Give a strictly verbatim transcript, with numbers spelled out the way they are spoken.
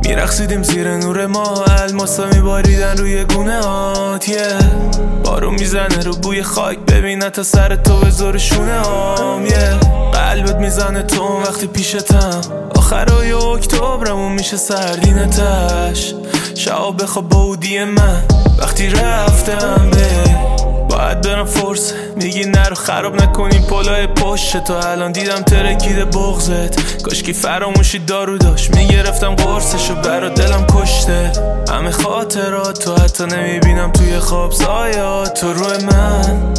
میرقصیدیم زیر نور ما، الماسا میباریدن روی گونه هات yeah. بارون میزنه رو بوی خاک، ببینه تا سر تو به زور شونه هام yeah. قلبت میزنه تو وقتی پیشتم، آخرای اکتبرمون میشه سردینتش. شعب بخواب با اودی من وقتی رفتم به باید برم فرصه، میگی نرو خراب نکنیم پلای پشت تو. الان دیدم ترکیده بغزت، کاشکی فراموشی دارو داشت میگرفتم قرصشو، برا دلم کشته همه خاطرات تو، حتی نمیبینم توی خواب سایات تو روی من.